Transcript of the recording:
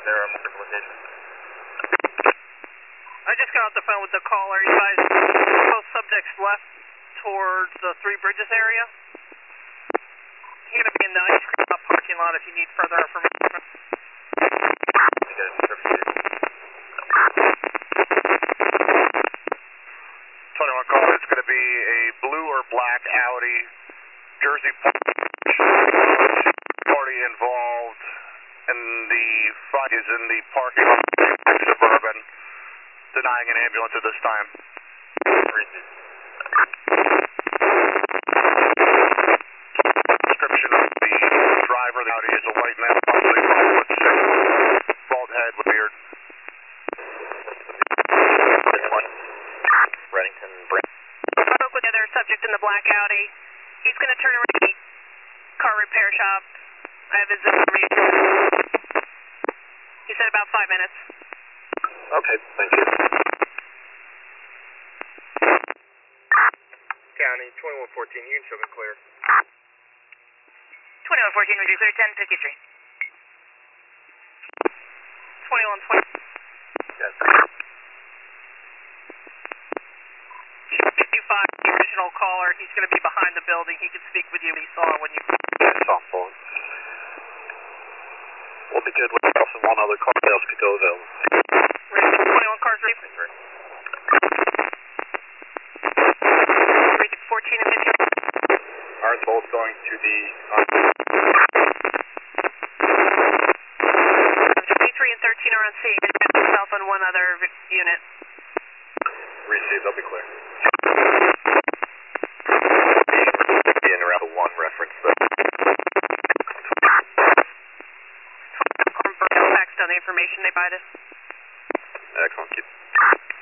Their location. I just got off the phone with the caller. You guys, both subjects left towards the Three Bridges area. He's going to be in the ice cream parking lot if you need further information. You guys, 21 call, it's going to be a blue or black Audi, Jersey party involved, and the front is in the parking lot, Suburban, denying an ambulance at this time. Description of the driver, the Audi is a white male, possibly 5'6", bald head with beard. Reddington, Brent. I spoke with the other subject in the black Audi. He's going to turn around to the car repair shop. I have his information. He said about 5 minutes. Okay, thank you. County, 2114, you can show me clear. 2114, would you clear 1053? 2120. Yes. 55, the original caller. He's going to be behind the building. He can speak with you. He saw when you... Softball. We'll be good with us and one other car else could go available. 21 cars ready. 14 and 15. Ours both going to the... 23 and 13 are on scene. Myself and one other unit. Received, they'll be clear. In around the 1 reference, but... Faxed on the information they provided. Excellent, keep.